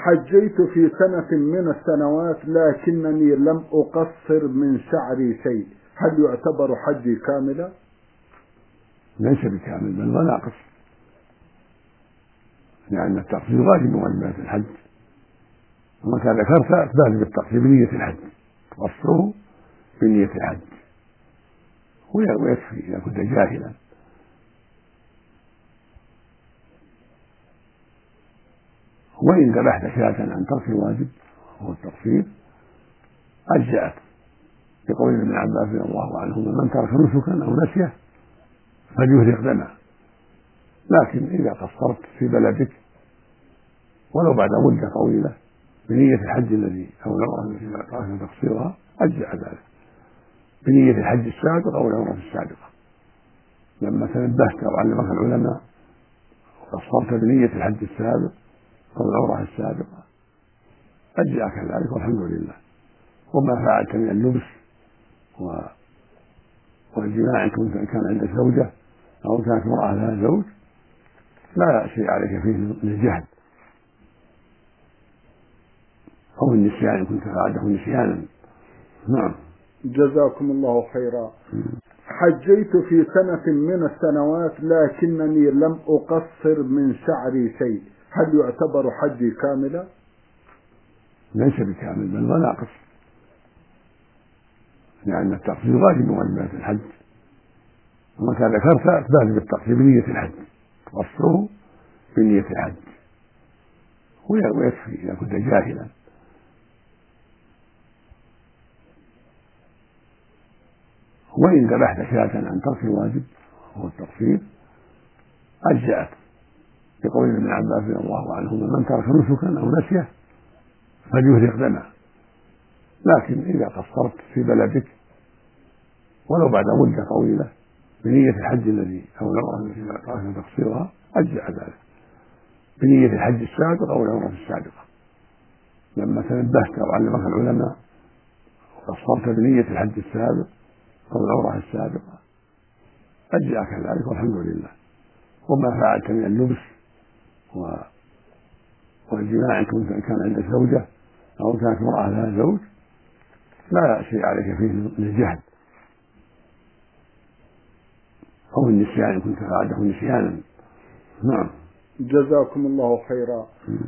حجيت في سنة من السنوات لكنني لم أقصر من شعري شيء، هل يعتبر حجي كاملا؟ ليس بكامل بل وناقص، لأن التقصير واجب من واجبات الحج، ومتى ذكرت فبالغ بالتقصير بنية الحج، تقصره بنية الحج ويكفي إذا كنت جاهلا. وإن ذبحت شاة عن ترك الواجب وهو التقصير أجزأت، بقول ابن عباس رضي الله عنهما: من ترك نسكا أو نسيه فليهرق دمه. لكن إذا قصرت في بلدك ولو بعد مدة طويلة بنية الحج الذي أو العمرة التي أردت تقصيرها أجزأ ذلك بنية الحج السابق أو العمرة السابقة. لما تنبهت أو علمك العلماء وقصرت بنية الحج السابق أو العمرة السابقة أجزأك ذلك والحمد لله. وما فعلت من اللبس والجماع إن كان عندك زوجة أو كانت امرأة لها زوج لا شيء عليك فيه من الجهل أو النسيان إن كنت فعلته نسيانا. نعم. جزاكم الله خيرا. حجيت في سنة من السنوات لكنني لم أقصر من شعري شيء، هل يعتبر حجي كاملا؟ ليس بكامل بل وناقص، لأن التقصير واجب من واجبات الحج، ومتى ذكرت فبالغ بالتقصير بنية الحج، تقصره بنية الحج ويكفي إذا كنت جاهلا. وإن ذبحت شاة عن ترك الواجب وهو التقصير أجزأت، بقول ابن عباس رضي الله عنهما: من ترك نسكا أو نسيه فليهرق دمه. لكن إذا قصرت في بلدك ولو بعد مدة طويلة بنية الحج الذي أو العمرة التي أردت تقصيرها أجزأ ذلك بنية الحج السابق أو العمرة السابقة. لما تنبهت أو علمك العلماء وقصرت بنية الحج السابق أو العمرة السابقة أجزأك ذلك والحمد لله. وما فعلت من اللبس والجماع إن كان عندك زوجة أو كانت امرأة لها زوج لا شيء عليك فيه من الجهل أو النسيان إن كنت فعلته نسيانا. نعم. جزاكم الله خيرا.